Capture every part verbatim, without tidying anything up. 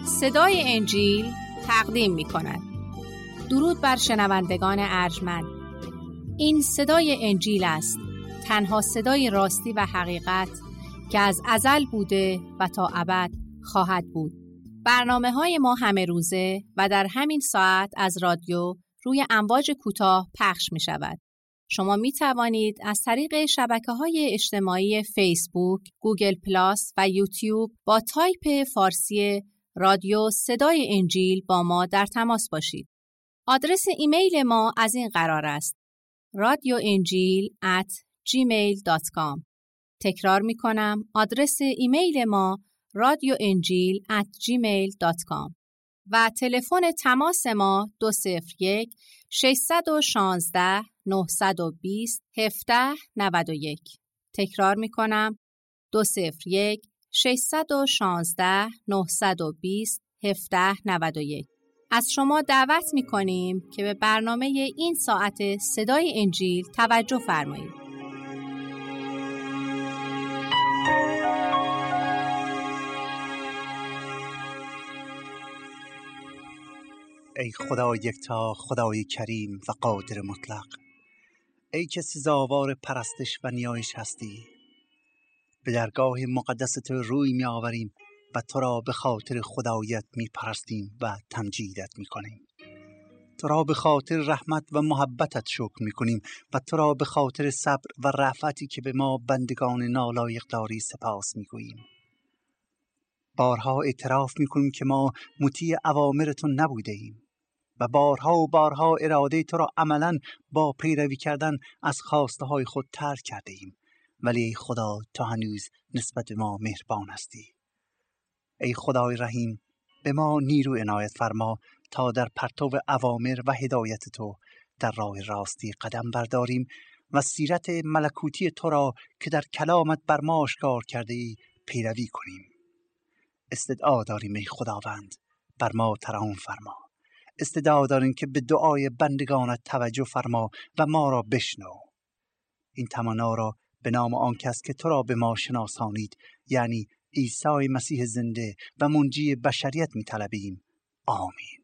صدای انجیل تقدیم می کند. درود بر شنوندگان ارجمند. این صدای انجیل است، تنها صدای راستی و حقیقت که از ازل بوده و تا ابد خواهد بود. برنامه های ما همه روزه و در همین ساعت از رادیو روی امواج کوتاه پخش می شود. شما می توانید از طریق شبکه‌های اجتماعی فیسبوک، گوگل پلاس و یوتیوب با تایپ فارسی رادیو صدای انجیل با ما در تماس باشید. آدرس ایمیل ما از این قرار است: رادیو انجیل ات جیمیل دات کام. تکرار می کنم، آدرس ایمیل ما رادیو انجیل ات جیمیل دات کام و تلفن تماس ما دو صفر یک ششصد و شانزده نهصد و بیست هفده نود و یک. تکرار می کنم، دو صفر یک ششصد و شانزده نهصد و بیست هفده نود و یک. از شما دعوت می کنیم که به برنامه این ساعت صدای انجیل توجه فرمایید. ای خدا یکتا، خدای کریم و قادر مطلق، ای که سزاوار پرستش و نیایش هستی، به درگاه مقدس تو روی می آوریم و تو را به خاطر خدایت می پرستیم و تمجیدت می کنیم. تو را به خاطر رحمت و محبتت شکر می کنیم و تو را به خاطر صبر و رأفتی که به ما بندگان نالایق داری سپاس می گوییم. بارها اعتراف می کنیم که ما مطیع اوامرتون نبوده ایم و بارها و بارها اراده تو را عملاً با پیروی کردن از خواسته های خود ترک کرده ایم. ولی ای خدا، تو هنوز نسبت به ما مهربان هستی. ای خدای رحیم، به ما نیرو عنایت فرما تا در پرتو اوامر و هدایت تو در راه راستی قدم برداریم و سیرت ملکوتی تو را که در کلامت بر ما آشکار کرده ای پیروی کنیم. استدعا داریم ای خداوند، بر ما ترحم فرما. استدعا داریم که به دعای بندگانت توجه فرما و ما را بشنو. این تمنا را به نام آن کس که تو را به ما شناسانید، یعنی عیسی مسیح زنده و منجی بشریت می طلبیم. آمین.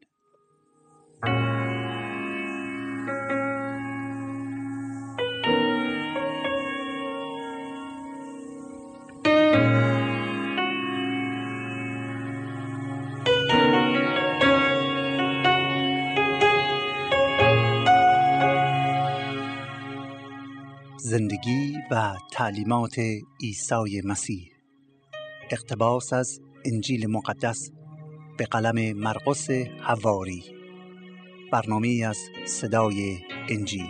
زندگی و تعلیمات عیسی مسیح. اقتباس از انجیل مقدس به قلم مرقس حواری. برنامه از صدای انجیل.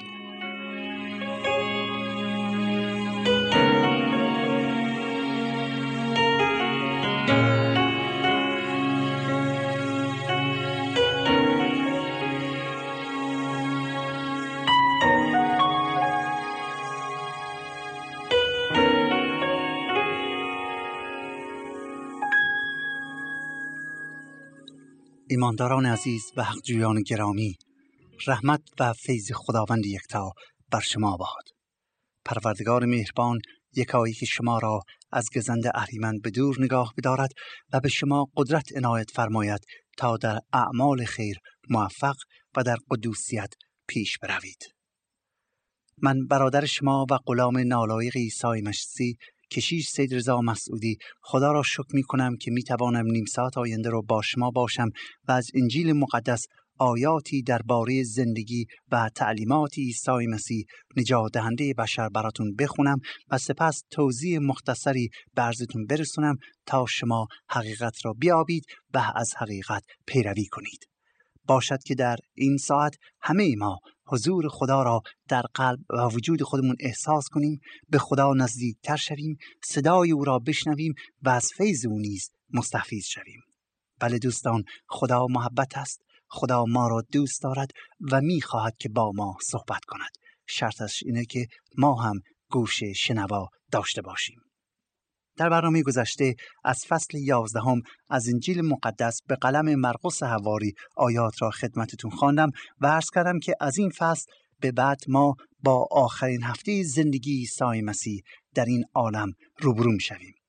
ایمانداران عزیز و حقجویان گرامی، رحمت و فیض خداوند یکتا بر شما باد. پروردگار مهربان یکایک شما را از گزند اهریمن به دور نگاه بدارد و به شما قدرت عنایت فرماید تا در اعمال خیر موفق و در قدوسیت پیش بروید. من برادر شما و غلام نالایق عیسی مسیح کشیش سید رضا مسعودی خدا را شکر می کنم که می توانم نیم ساعت آینده رو با شما باشم و از انجیل مقدس آیاتی درباره زندگی و تعلیمات عیسی مسیح نجات دهنده بشر براتون بخونم و سپس توضیح مختصری به عرضتون برسونم تا شما حقیقت را بیابید و از حقیقت پیروی کنید. باشد که در این ساعت همه ما حضور خدا را در قلب و وجود خودمون احساس کنیم، به خدا نزدیکتر شویم، صدای او را بشنویم و از فیض او نیز مستفیض شویم. بله دوستان، خدا محبت است. خدا ما را دوست دارد و می‌خواهد که با ما صحبت کند. شرطش اینه که ما هم گوش شنوا داشته باشیم. در برنامه گذشته از فصل یازدهم از انجیل مقدس به قلم مرقس حواری آیات را خدمتتون خواندم و عرض کردم که از این فصل به بعد ما با آخرین هفته زندگی عیسی مسیح در این عالم روبرو می‌شویم.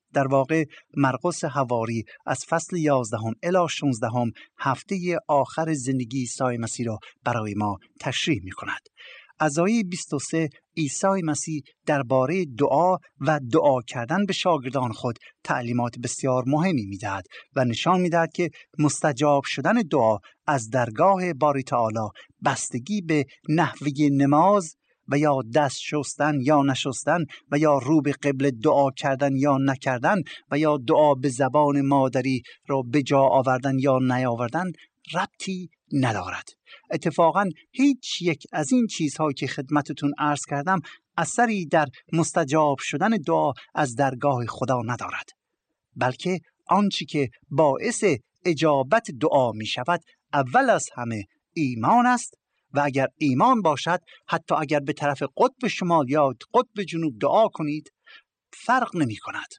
در واقع مرقس حواری از فصل یازدهم الی شانزدهم هفته آخر زندگی عیسی مسیح را برای ما تشریح می کند. از آیه بیست و سه عیسی مسیح درباره دعا و دعا کردن به شاگردان خود تعلیمات بسیار مهمی می‌دهد و نشان می‌دهد که مستجاب شدن دعا از درگاه باری تعالی بستگی به نحوه نماز و یا دست شستن یا نشستن و یا رو به قبله دعا کردن یا نکردن و یا دعا به زبان مادری را به جا آوردن یا نیاوردن ربطی ندارد. اتفاقاً هیچ یک از این چیزهایی که خدمتتون عرض کردم اثری در مستجاب شدن دعا از درگاه خدا ندارد، بلکه آنچه که باعث اجابت دعا می شود اول از همه ایمان است و اگر ایمان باشد حتی اگر به طرف قطب شمال یا قطب جنوب دعا کنید فرق نمی کند،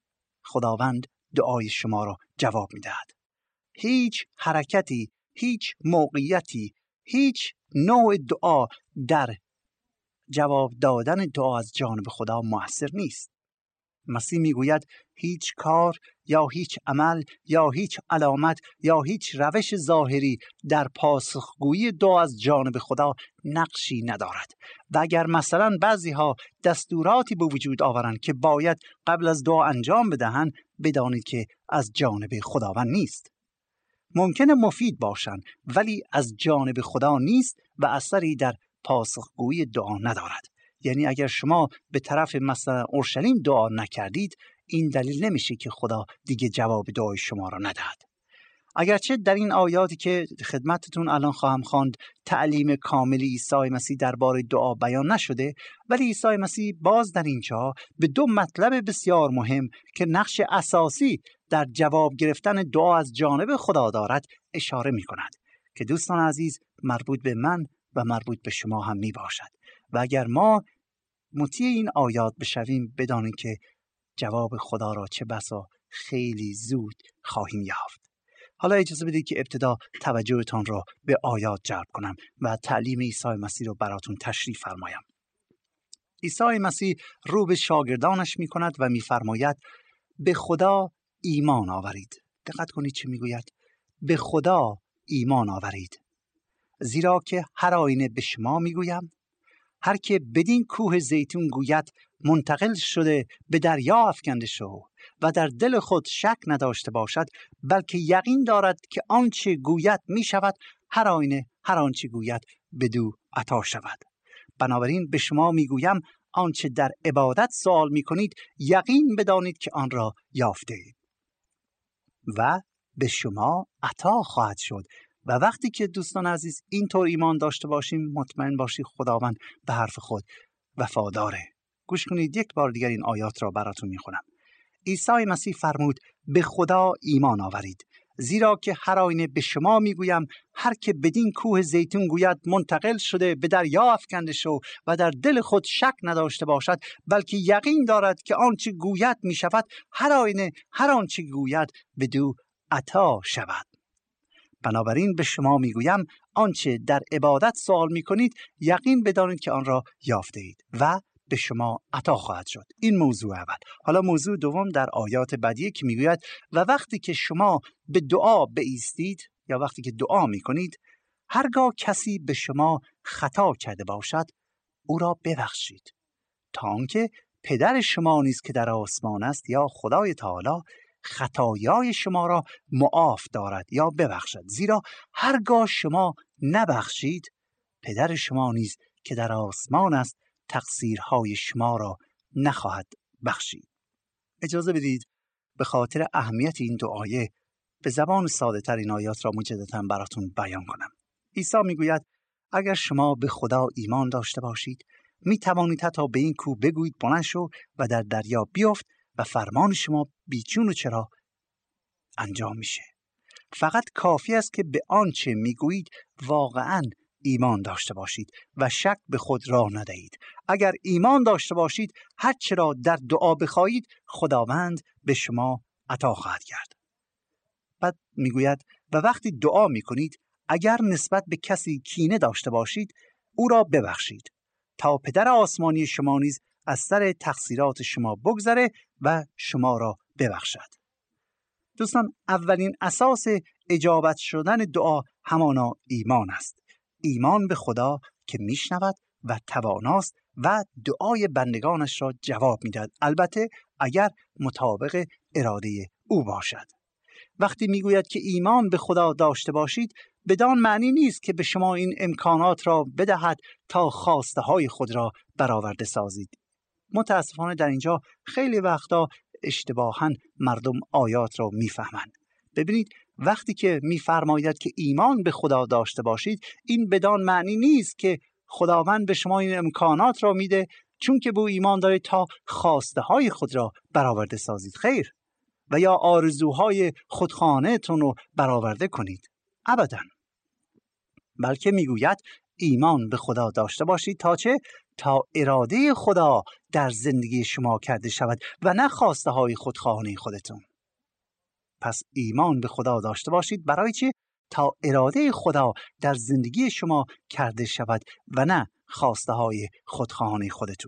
خداوند دعای شما را جواب می دهد. هیچ حرکتی، هیچ موقعیتی، هیچ نوع دعا در جواب دادن دعا از جانب خدا مؤثر نیست. مسیح میگوید هیچ کار یا هیچ عمل یا هیچ علامت یا هیچ روش ظاهری در پاسخگویی دعا از جانب خدا نقشی ندارد. و اگر مثلا بعضی ها دستوراتی به وجود آورند که باید قبل از دعا انجام بدهند، بدانید که از جانب خداوند نیست. ممکنه مفید باشند ولی از جانب خدا نیست و اثری در پاسخگویی دعا ندارد. یعنی اگر شما به طرف مثلا اورشلیم دعا نکردید، این دلیل نمیشه که خدا دیگه جواب دعای شما را ندهد. اگرچه در این آیاتی که خدمتتون الان خواهم خواند تعلیم کامل عیسی مسیح درباره دعا بیان نشده، ولی عیسی مسیح باز در اینجا به دو مطلب بسیار مهم که نقش اساسی در جواب گرفتن دعا از جانب خدا دارد اشاره می کند که دوستان عزیز مربوط به من و مربوط به شما هم می باشد. و اگر ما مطیع این آیات بشویم بدانید که جواب خدا را چه بسا خیلی زود خواهیم یافت. حالا اجازه بدید که ابتدا توجهتان را به آیات جلب کنم و تعلیم عیسی مسیح را براتون تشریح فرمایم. عیسی مسیح رو به شاگردانش می کند و می فرماید به خدا ایمان آورید. دقت کنید چه می گوید؟ به خدا ایمان آورید، زیرا که هر آینه به شما می گویم هر که بدین کوه زیتون گوید منتقل شده به دریا افکنده شو و در دل خود شک نداشته باشد، بلکه یقین دارد که آنچه گوید می شود، هر آینه هر آنچه گوید بدو عطا شود. بنابراین به شما می گویم آنچه در عبادت سوال می کنید یقین بدانید که آن را یافته اید و به شما عطا خواهد شد. و وقتی که دوستان عزیز اینطور ایمان داشته باشیم مطمئن باشید خداوند به حرف خود وفاداره. گوش کنید یک بار دیگر این آیات را براتون میخونم. عیسی مسیح فرمود به خدا ایمان آورید، زیرا که هر آینه به شما میگویم هر که بدین کوه زیتون گوید منتقل شده به دریا افکنده شو و در دل خود شک نداشته باشد، بلکه یقین دارد که آنچه گوید میشود، هر آینه هر آنچه گوید بدو عطا شود. بنابراین به شما میگویم آنچه در عبادت سوال میکنید یقین بدانید که آن را یافته اید و به شما عطا خواهد شد. این موضوع اول. حالا موضوع دوم در آیات بعدی که میگوید و وقتی که شما به دعا بایستید یا وقتی که دعا میکنید هرگاه کسی به شما خطا کرده باشد او را ببخشید، تا آنکه پدر شما نیز که در آسمان است یا خدای تعالی خطایای شما را معاف دارد یا ببخشد. زیرا هرگاه شما نبخشید پدر شما نیز که در آسمان است تقصیرهای شما را نخواهد بخشید. اجازه بدید به خاطر اهمیت این دو آیه به زبان ساده تر این آیات را مجددا براتون بیان کنم. عیسی میگوید اگر شما به خدا ایمان داشته باشید می توانید حتی به این کوه بگویید بلند شو و در دریا بیفت و فرمان شما بیچون و چرا انجام میشه. فقط کافی است که به آنچه میگویید واقعاً ایمان داشته باشید و شک به خود راه ندهید. اگر ایمان داشته باشید هر چرا در دعا بخواهید خداوند به شما عطا خواهد کرد. بعد میگوید و وقتی دعا میکنید اگر نسبت به کسی کینه داشته باشید او را ببخشید، تا پدر آسمانی شما نیز از سر تقصیرات شما بگذره و شما را ببخشد. دوستان، اولین اساس اجابت شدن دعا همانا ایمان است. ایمان به خدا که میشنود و تواناست و دعای بندگانش را جواب میدهد، البته اگر مطابق اراده او باشد. وقتی میگوید که ایمان به خدا داشته باشید، بدان معنی نیست که به شما این امکانات را بدهد تا خواسته های خود را برآورده سازید. متاسفانه در اینجا خیلی وقتا اشتباهاً مردم آیات را میفهمند. ببینید، وقتی که میفرماید که ایمان به خدا داشته باشید، این بدان معنی نیست که خداوند به شما این امکانات را میده چون که به ایمان دارید تا خواسته های خود را برآورده سازید، خیر، و یا آرزوهای خودخانه‌تون رو برآورده کنید. ابداً. بلکه میگوید ایمان به خدا داشته باشید تا چه؟ تا اراده خدا در زندگی شما کرده شود و نه خواسته های خودخواهانه خودتون. پس ایمان به خدا داشته باشید برای چه؟ تا اراده خدا در زندگی شما کرده شود و نه خواسته های خودخواهانه خودتون.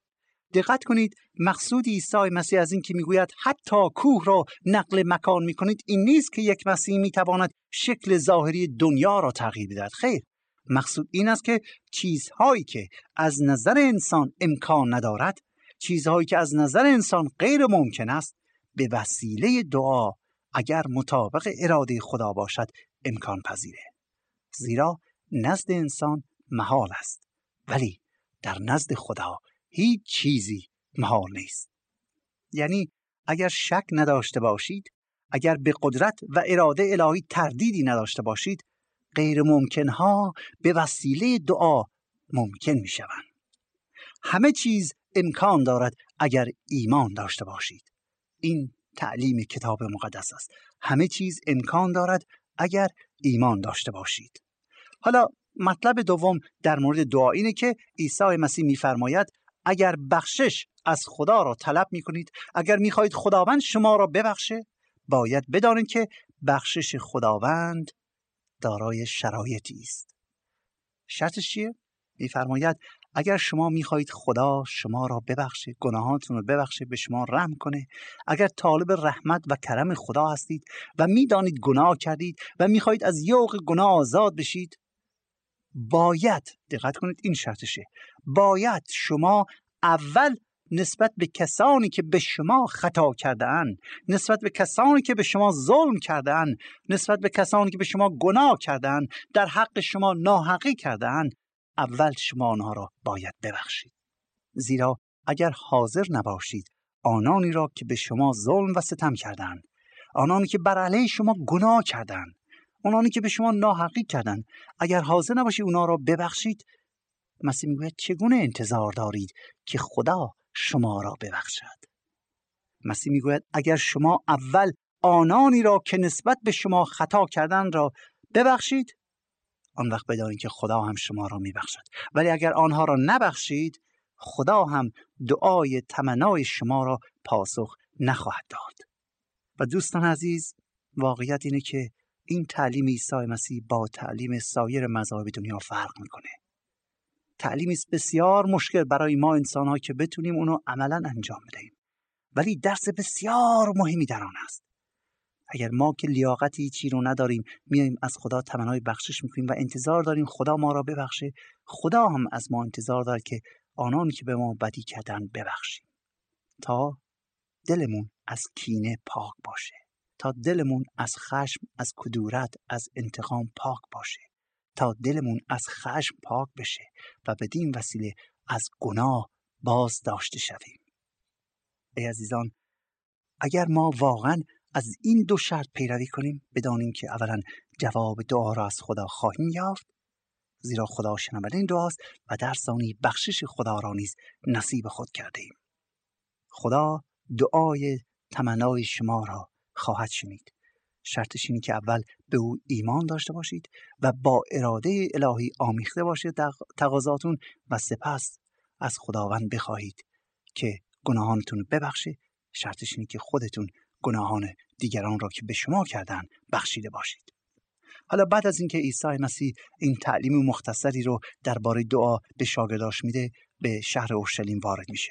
دقت کنید، مقصود عیسی مسیح از این که میگوید حتی کوه را نقل مکان میکنید، این نیست که یک مسیح میتواند شکل ظاهری دنیا را تغییر بدهد. خیر، مقصود این است که چیزهایی که از نظر انسان امکان ندارد، چیزهایی که از نظر انسان غیر ممکن است، به وسیله دعا اگر مطابق اراده خدا باشد امکان پذیره. زیرا نزد انسان محال است، ولی در نزد خدا هیچ چیزی محال نیست. یعنی اگر شک نداشته باشید، اگر به قدرت و اراده الهی تردیدی نداشته باشید، غیر ممکنها به وسیله دعا ممکن می شوند. همه چیز امکان دارد اگر ایمان داشته باشید. این تعلیم کتاب مقدس است. همه چیز امکان دارد اگر ایمان داشته باشید. حالا مطلب دوم در مورد دعا اینه که عیسی مسیح می‌فرماید اگر بخشش از خدا را طلب می‌کنید، اگر می‌خواهید خداوند شما را ببخشه، باید بدانید که بخشش خداوند دارای شرایطی است. شرطش چیه؟ می‌فرماید اگر شما می‌خواهید خدا شما را ببخشه، گناهاتون رو ببخشه، به شما رحم کنه، اگر طالب رحمت و کرم خدا هستید و می‌دانید گناه کردید و می‌خواهید از یوغ گناه آزاد بشید، باید، دقت کنید این شرطشه، باید شما اول نسبت به کسانی که به شما خطا کرده‌اند، نسبت به کسانی که به شما ظلم کرده‌اند، نسبت به کسانی که به شما گناه کرده‌اند، در حق شما ناحقی کرده‌اند، اول شما آنها را باید ببخشید. زیرا اگر حاضر نباشید آنانی را که به شما ظلم و ستم کردند، آنانی که بر علیه شما گناه کردند، آنانی که به شما ناحقی کردند، اگر حاضر نباشید اونا را ببخشید، مسیح میگوید چگونه انتظار دارید که خدا شما را ببخشد؟ مسیح میگوید اگر شما اول آنانی را که نسبت به شما خطا کردند را ببخشید، آن وقت بدانید که خدا هم شما را میبخشد. ولی اگر آنها را نبخشید، خدا هم دعای تمنای شما را پاسخ نخواهد داد. و دوستان عزیز، واقعیت اینه که این تعلیم عیسی مسیح با تعلیم سایر مذاهب دنیا فرق میکنه. تعلیمی است بسیار مشکل برای ما انسان‌ها که بتونیم اونو عملاً انجام بدهیم. ولی درس بسیار مهمی در آن است. اگر ما که لیاقتی چی رو نداریم میایم از خدا تمنای بخشش میکنیم و انتظار داریم خدا ما را ببخشه، خدا هم از ما انتظار داره که آنانی که به ما بدی کردن ببخشیم، تا دلمون از کینه پاک باشه، تا دلمون از خشم، از کدورت، از انتقام پاک باشه، تا دلمون از خشم پاک بشه و بدین وسیله از گناه باز داشته شویم. ای عزیزان، اگر ما واقعا از این دو شرط پیروی کنیم، بدانیم که اولا جواب دعا را از خدا خواهیم یافت، زیرا خدا شنونده این دعاست، و در ثانی بخشش خدا را نیز نصیب خود کرده ایم. خدا دعای تمنای شما را خواهد شنید. شرطش اینه که اول به او ایمان داشته باشید و با اراده الهی آمیخته باشید تقاضاتون، و سپس از خداوند بخواهید که گناهانتون ببخشه. شرطش اینه که خودتون گناهان دیگران را که به شما کردن بخشیده باشید. حالا بعد از اینکه عیسی مسیح این تعلیم مختصری رو درباره دعا به شاگرداش میده، به شهر اورشلیم وارد میشه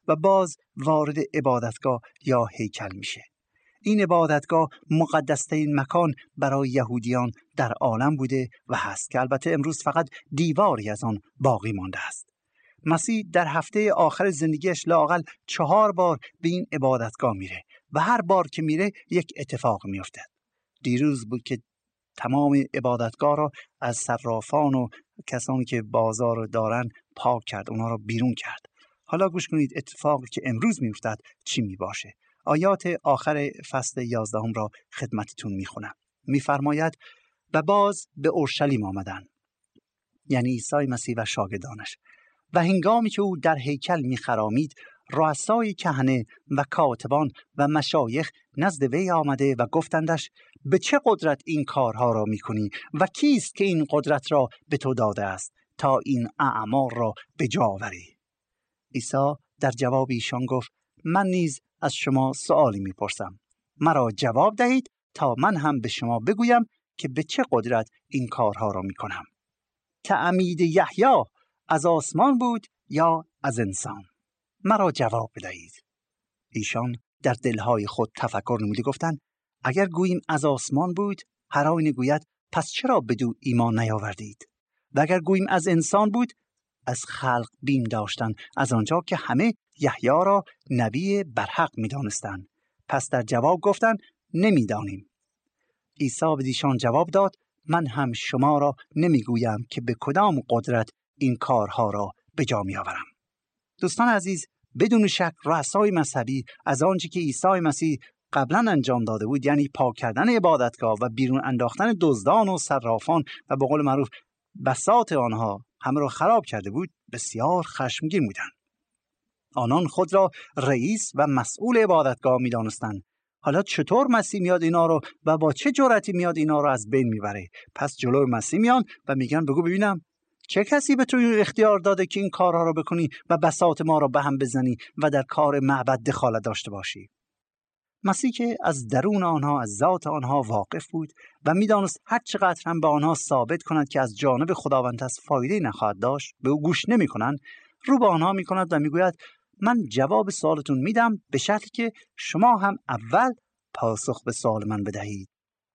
و باز وارد عبادتگاه یا هیکل میشه. این عبادتگاه مقدس‌ترین مکان برای یهودیان در عالم بوده و هست که البته امروز فقط دیواری از آن باقی مانده است. مسیح در هفته آخر زندگیش لااقل چهار بار به این عبادتگاه میره و هر بار که میره یک اتفاق میفته. دیروز بود که تمام عبادتگاه را از صرافان و کسانی که بازار دارن پاک کرد، اونا را بیرون کرد. حالا گوش کنید اتفاقی که امروز میافتد چی میباشه. آیات آخر فصل یازدهم را خدمتتون میخونم. میفرماید و باز به اورشلیم آمدند، یعنی عیسی مسیح و شاگردانش، و هنگامی که او در هیکل میخرامید، رؤسای کهنه و کاتبان و مشایخ نزد وی آمده و گفتندش به چه قدرت این کارها را میکنی و کیست که این قدرت را به تو داده است تا این اعمال را به جا آوری؟ عیسی در جواب ایشان گفت من نیز از شما سؤالی میپرسم، مرا جواب دهید تا من هم به شما بگویم که به چه قدرت این کارها را میکنم. تعمید یحیی از آسمان بود یا از انسان؟ مرا جواب بدهید. ایشان در دلهای خود تفکر نموده گفتند اگر گوییم از آسمان بود، هر آینه گوید پس چرا بدو ایمان نیاوردید؟ و اگر گوییم از انسان بود، از خلق بیم داشتند، از آنجا که همه یحیی را نبی برحق می‌دانستند. پس در جواب گفتند نمی‌دانیم. عیسی به ایشان جواب داد من هم شما را نمی‌گویم که به کدام قدرت این کارها را به جا می‌آورم. دوستان عزیز، بدون شک رؤسای مذهبی از آنچه که عیسی مسیح قبلا انجام داده بود، یعنی پاک کردن عبادتگاه و بیرون انداختن دزدان و صرافان و به قول معروف بساط آنها همه را خراب کرده بود، بسیار خشمگین بودند. آنان خود را رئیس و مسئول عبادتگاه می دانستند. حالا چطور مسیح میاد اینا رو و با چه جرأتی میاد اینا رو از بین میبره؟ پس جلوی مسیح میان و میگن بگو ببینم چه کسی به تو اختیار داده که این کارها رو بکنی و بساط ما رو به هم بزنی و در کار معبد دخالت داشته باشی؟ مسیح که از درون آنها، از ذات آنها واقف بود و میدانست هر چقدر هم به آنها ثابت کند که از جانب خداوند است فایده نخواهد داشت، به او گوش نمی کنند، رو به آنها می کند و میگوید من جواب سوالتون میدم به شرطی که شما هم اول پاسخ به سوال من بدهید.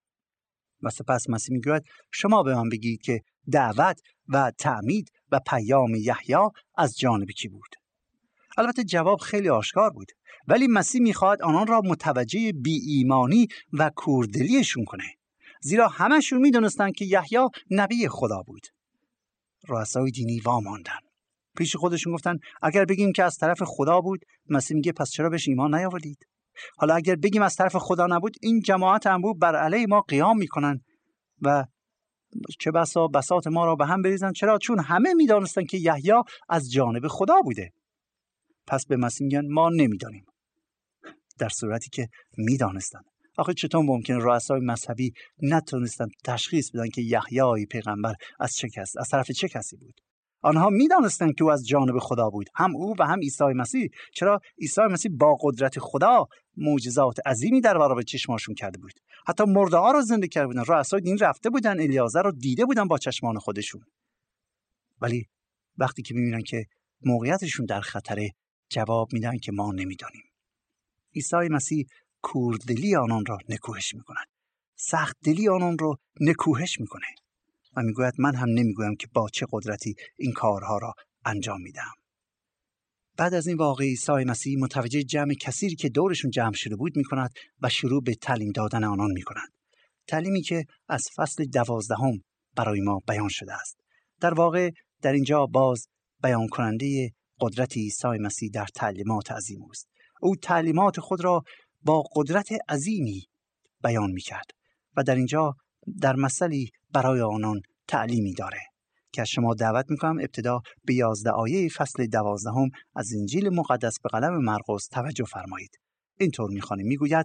و سپس مسیح میگوید شما به من بگید که دعوت و تعمید و پیام یحیی از جانب کی بود؟ البته جواب خیلی آشکار بود، ولی مسیح میخواهد آنان را متوجه بی ایمانی و کوردلیشون کنه، زیرا همشون میدونستن که یحیی نبی خدا بود. رؤسای دینی واماندن، پیش خودشون گفتن اگر بگیم که از طرف خدا بود، مسیح میگه پس چرا بهش ایمان نیاوردید؟ حالا اگر بگیم از طرف خدا نبود، این جماعت انبوه بر علیه ما قیام میکنن و چه بسا بساط ما را به هم بریزن. چرا؟ چون همه میدانستن که یحیی از جانب خدا بوده. پس به مسیح میگن ما نمیدانیم، در صورتی که میدانستن. آخه چطور ممکنه رؤسای مذهبی نتونستن تشخیص بدن که یحیی پیغمبر از چه کس از طرف چه کسی بود؟ آنها میدانستند که او از جانب خدا بود، هم او و هم عیسی مسیح. چرا؟ عیسی مسیح با قدرت خدا معجزات عظیمی در برابر چشماشون کرده بود. حتی مرده ها رو زنده کرده بودن. رؤسای دین رفته بودن الیازر رو دیده بودن با چشمان خودشون. ولی وقتی که میبینن که موقعیتشون در خطره، جواب میدن که ما نمیدانیم. عیسی مسیح کوردلی آنان را نکوهش میکند، سخت دلی آنان را نکوهش میکنه و میگوید من هم نمیگویم که با چه قدرتی این کارها را انجام میدم. بعد از این واقعه عیسی مسیح متوجه جمع کثیری که دورشون جمع شده بود میکند و شروع به تعلیم دادن آنان میکند. تعلیمی که از فصل دوازدهم برای ما بیان شده است. در واقع در اینجا باز بیان کننده قدرت عیسی مسیح در تعلیمات عظیم است. او تعلیمات خود را با قدرت عظیمی بیان میکرد و در اینجا در مثلی برای آنان تعلیمی داره که شما دعوت میکنم ابتدا به یازده آیه فصل دوازدهم از انجیل مقدس به قلم مرقس توجه فرمایید. اینطور میخوانیم، میگوید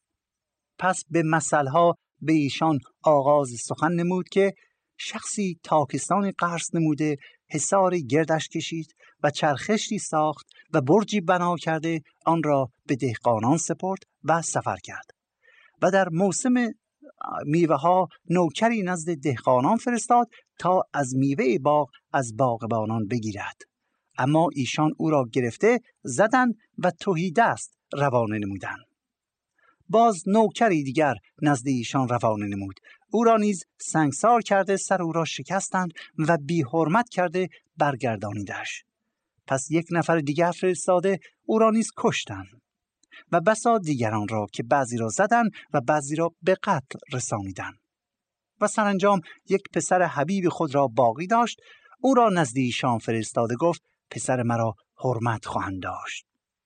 پس به مثلها به ایشان آغاز سخن نمود که شخصی تاکستان قرض نموده حصاری گردش کشید و چرخشتی ساخت و برجی بنا کرده آن را به دهقانان سپرد و سفر کرد و در موسم میوه ها نوکری نزد دهقانان فرستاد تا از میوه باغ از باغبانان بگیرد. اما ایشان او را گرفته زدند و تهیدست روانه نمودند. باز نوکری دیگر نزد ایشان روانه نمود. او را نیز سنگسار کرده سر او را شکستند و بی حرمت کرده برگردانیدش. پس یک نفر دیگر فرستاده او را نیز کشتند و بسا دیگران را که بعضی را زدند و بعضی را به قتل رسانیدند. و سرانجام یک پسر حبیب خود را باقی داشت. او را نزد ایشان فرستاده گفت پسر مرا حرمت خواهند داشت.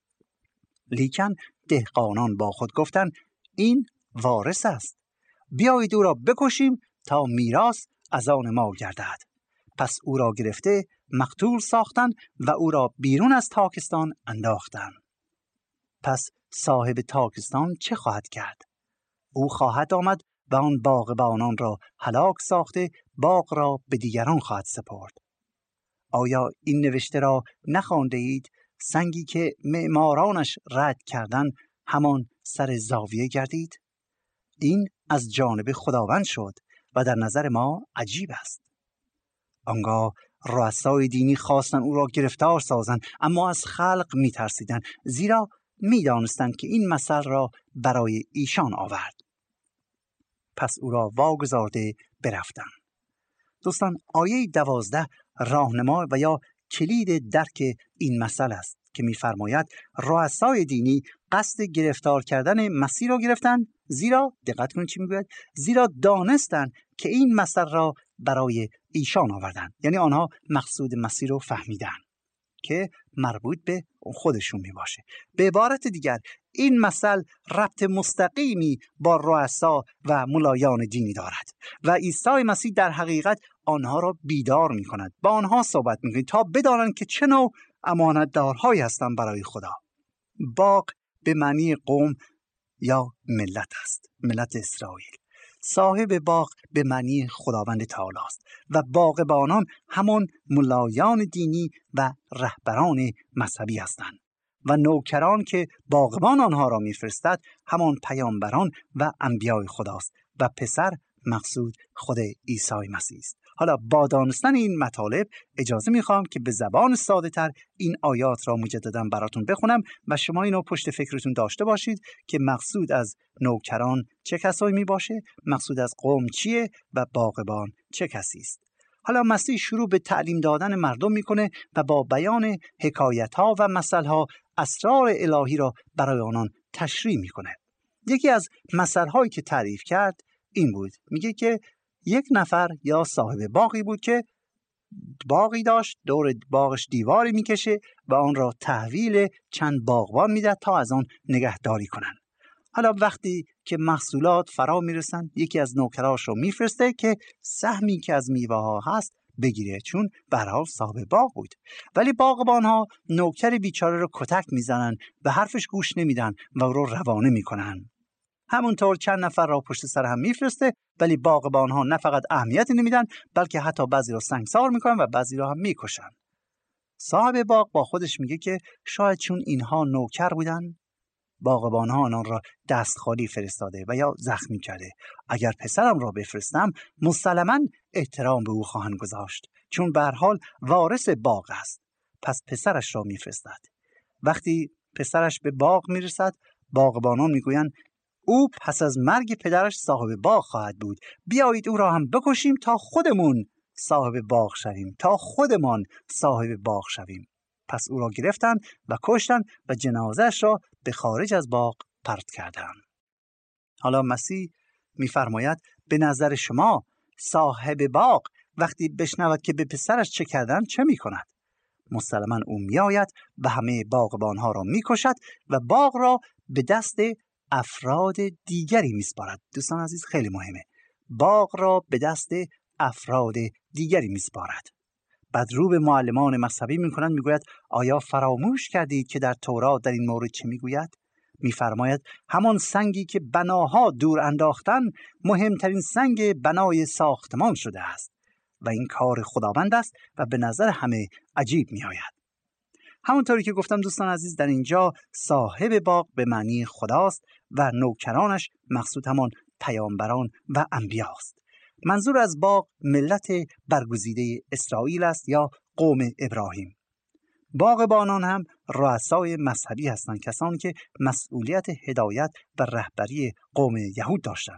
لیکن دهقانان با خود گفتند این وارث است، بیایید او را بکشیم تا میراث از آن ما گردد. پس او را گرفته مقتول ساختند و او را بیرون از تاکستان انداختند. پس صاحب تاکستان چه خواهد کرد؟ او خواهد آمد و آن باغبانان را هلاک ساخته باغ را به دیگران خواهد سپرد. آیا این نوشته را نخوانده اید؟ سنگی که معمارانش رد کردند همان سر زاویه گردید. این از جانب خداوند شد و در نظر ما عجیب است. آنگاه رؤسای دینی خواستند او را گرفتار سازند، اما از خلق می ترسیدند، زیرا می دانستند که این مثل را برای ایشان آورد. پس او را واگذارده برفتند. دوستان، آیه دوازده راهنما و یا کلید درک این مثل است که می‌فرماید رؤسای دینی قصد گرفتار کردن مسیح را گرفتند، زیرا دقت کنید چی میگوید، زیرا دانستند که این مثل را برای ایشان آوردند. یعنی آنها مقصود مسیح رو فهمیدند که مربوط به خودشون می باشه. به عبارت دیگر این مثل ربط مستقیمی با رؤسا و ملایان دینی دارد و عیسی مسیح در حقیقت آنها را بیدار می کند، با آنها صحبت می کند تا بدانند که چه نوع امانتدارهایی هستند برای خدا. باغ به معنی قوم یا ملت است، ملت اسرائیل. صاحب باغ به معنی خداوند تعالی است و باغبانان همون ملایان دینی و رهبران مذهبی هستند و نوکران که باغبان آنها را میفرستد همان پیامبران و انبیای خداست و پسر مقصود خود عیسی مسیح است. حالا با دانستن این مطالب اجازه میخوام که به زبان ساده تر این آیات را مجددا براتون بخونم و شما اینو پشت فکرتون داشته باشید که مقصود از نوکران چه کسایی می باشه، مقصود از قوم چیه و باغبان چه کسی است. حالا مسیح شروع به تعلیم دادن مردم میکنه و با بیان حکایت ها و مثل ها اسرار الهی را برای آنان تشریح میکنه. یکی از مثل هایی که تعریف کرد این بود، میگه که یک نفر یا صاحب باغی بود که باغی داشت، دور باغش دیواری میکشه و آن را تحویل چند باغبان میده تا از آن نگهداری کنن. حالا وقتی که محصولات فرا میرسن یکی از نوکراش رو میفرسته که سهمی که از میوه ها هست بگیره، چون به هر حال صاحب باغ بود. ولی باغبان ها نوکر بیچاره رو کتک میزنن، به حرفش گوش نمیدن و او رو روانه میکنن. همونطور چند نفر را پشت سر هم میفرسته، ولی باغبان ها نه فقط اهمیتی نمیدن بلکه حتی بعضی را سنگسار میکنن و بعضی را هم میکشن. صاحب باغ با خودش میگه که شاید چون اینها نوکر بودن باغبان ها آنان را دست خالی فرستاده و یا زخمی کرده. اگر پسرم را بفرستم مسلماً احترام به او خواهند گذاشت، چون به هر حال وارث باغ است. پس پسرش را میفرستد. وقتی پسرش به باغ میرسد باغبانان میگویند او پس از مرگ پدرش صاحب باغ خواهد بود، بیایید او را هم بکشیم تا خودمون صاحب باغ شویم تا خودمان صاحب باغ شویم. پس او را گرفتند و کشتند و جنازه‌اش را به خارج از باغ پرت کردند. حالا مسیح می‌فرماید به نظر شما صاحب باغ وقتی بشنود که به پسرش چه کردند چه می‌کند؟ مسلماً او می‌آید و همه باغبان‌ها را می‌کشد و باغ را به دست افراد دیگری می‌سپارد. دوستان عزیز، خیلی مهمه. باغ را به دست افراد دیگری می‌سپارد. بعد رو به معلمان مذهبی میکنند، میگوید آیا فراموش کردید که در تورات در این مورد چه میگوید؟ میفرماید همان سنگی که بناها دور انداختن مهمترین سنگ بنای ساختمان شده است و این کار خداوند است و به نظر همه عجیب میآید. همونطوری که گفتم دوستان عزیز، در اینجا صاحب باغ به معنی خداست و نوکرانش مقصود همان پیامبران و انبیاست. منظور از باغ ملت برگزیده اسرائیل است یا قوم ابراهیم. باغبانان هم رؤسای مذهبی هستند، کسانی که مسئولیت هدایت و رهبری قوم یهود داشتند.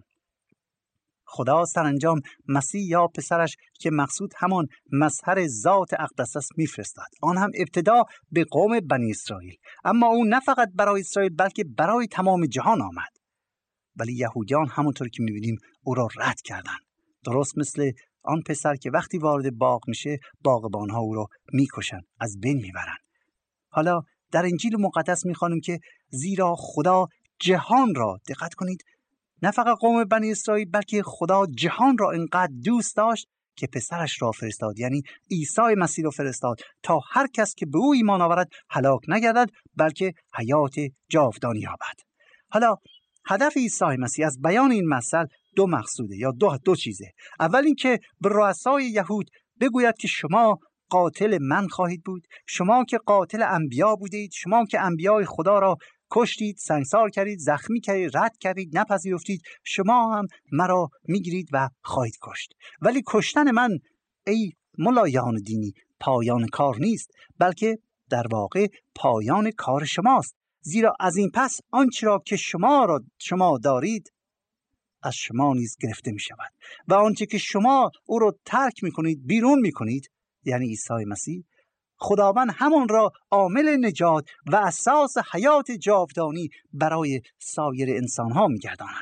خدا سرانجام مسیح یا پسرش که مقصود همان مظهر ذات اقدس است میفرستاد. آن هم ابتدا به قوم بنی اسرائیل، اما او نه فقط برای اسرائیل بلکه برای تمام جهان آمد. ولی یهودیان همونطور که می‌بینیم او را رد کردند. درست مثل آن پسر که وقتی وارد باغ میشه باغبان‌ها او را میکشن، از بین میبرن. حالا در انجیل مقدس میخوانیم که زیرا خدا جهان را، دقت کنید، نه فقط قوم بنی اسرائیل بلکه خدا جهان را انقدر دوست داشت که پسرش را فرستاد، یعنی عیسی مسیح را فرستاد تا هر کس که به او ایمان آورد هلاک نگردد بلکه حیات جاودانی یابد. حالا هدف عیسی مسیح از بیان این مسئله دو مقصوده یا دو دو چیزه. اول این که به رؤسای یهود بگوید که شما قاتل من خواهید بود، شما که قاتل انبیا بودید، شما که انبیای خدا را کشتید، سنگسار کردید، زخمی کردید، رد کردید، نپذیرفتید، شما هم مرا میگیرید و خواهید کشت. ولی کشتن من ای ملایان دینی پایان کار نیست، بلکه در واقع پایان کار شماست. زیرا از این پس آنچه را که شما را شما دارید از شما نیز گرفته می شود و آنچه که شما او را ترک می کنید، بیرون می کنید، یعنی عیسی مسیح، خداوند همان را عامل نجات و اساس حیات جاودانی برای سایر انسان ها می گرداند.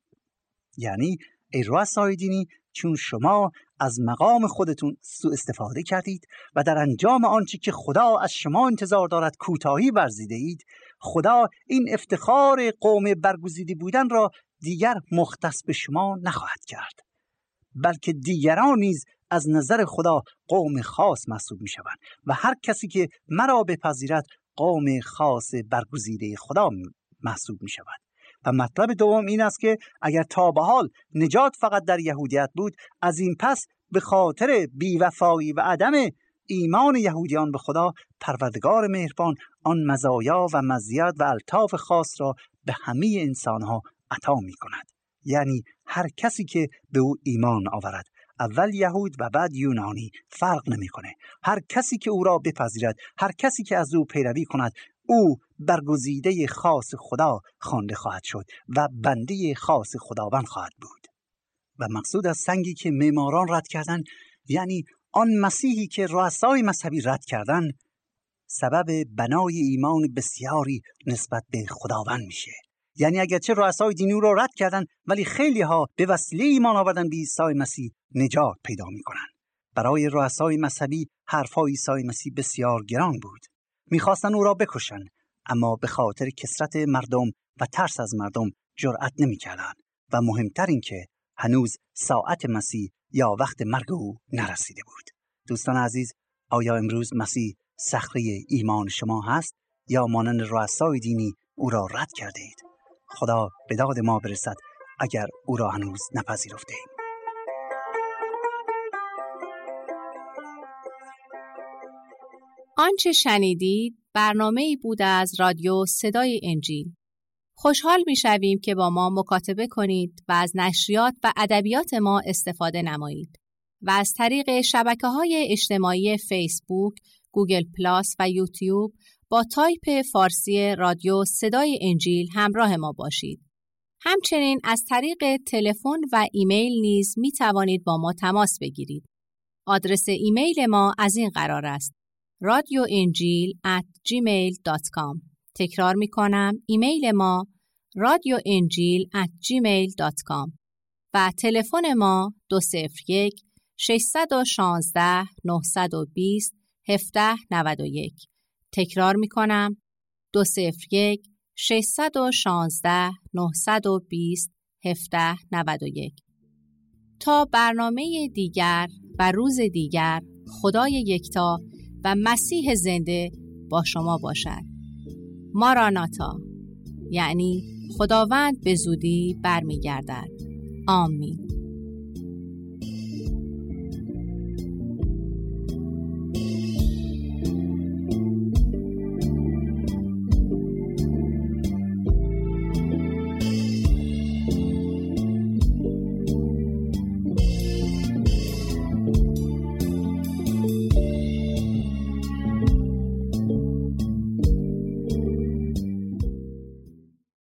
یعنی ای رؤسای دینی، چون شما از مقام خودتون سوء استفاده کردید و در انجام آنچه که خدا از شما انتظار دارد کوتاهی ورزیده اید، خدا این افتخار قوم برگزیده بودن را دیگر مختص به شما نخواهد کرد، بلکه دیگران نیز از نظر خدا قوم خاص محسوب می شوند و هر کسی که مرا بپذیرد قوم خاص برگزیده خدا محسوب می شود. و مطلب دوم این است که اگر تا به حال نجات فقط در یهودیت بود، از این پس به خاطر بیوفایی و عدم ایمان یهودیان به خدا، پروردگار مهربان آن مزایا و مزیت و الطاف خاص را به همه انسانها عطا می کند. یعنی هر کسی که به او ایمان آورد، اول یهود و بعد یونانی، فرق نمی کنه. هر کسی که او را بپذیرد، هر کسی که از او پیروی کند، او برگزیده خاص خدا خوانده خواهد شد و بنده خاص خداوند خواهد بود. و مقصود از سنگی که معماران رد کردند، یعنی آن مسیحی که رؤسای مذهبی رد کردند، سبب بنای ایمان بسیاری نسبت به خداوند میشه. یعنی اگرچه رؤسای دینی رو رد کردن، ولی خیلی ها به وسیله ایمان آوردن به عیسی مسیح نجات پیدا میکنن. برای رؤسای مذهبی حرفای عیسی مسیح بسیار گران بود. میخواستن او را بکشن، اما به خاطر کثرت مردم و ترس از مردم جرأت نمیکردند و مهمتر این که هنوز ساعت مسیح یا وقت مرگ او نرسیده بود. دوستان عزیز، آیا امروز مسیح صخره ایمان شما هست یا مانند رؤسای دینی او را رد کرده اید؟ خدا به داد ما برسد اگر او را هنوز نپذیرفته ایم. آنچه شنیدید برنامه‌ای بود از رادیو صدای انجیل. خوشحال می‌شویم که با ما مکاتبه کنید و از نشریات و ادبیات ما استفاده نمایید و از طریق شبکه‌های اجتماعی فیسبوک، گوگل پلاس و یوتیوب با تایپ فارسی رادیو صدای انجیل همراه ما باشید. همچنین از طریق تلفن و ایمیل نیز می توانید با ما تماس بگیرید. آدرس ایمیل ما از این قرار است: رادیو انجیل ات جیمیل دات کام. تکرار می کنم، ایمیل ما رادیو انجیل ات جیمیل دات کام و تلفن ما دو صفر یک ششصد و شانزده نهصد و بیست هفده نود و یک. تکرار می کنم، دو صفر یک ششصد و شانزده نهصد و بیست هفده نود و یک. تا برنامه دیگر و روز دیگر، خدای یکتا و مسیح زنده با شما باشد. ماراناتا، یعنی خداوند به زودی برمیگردد. آمین.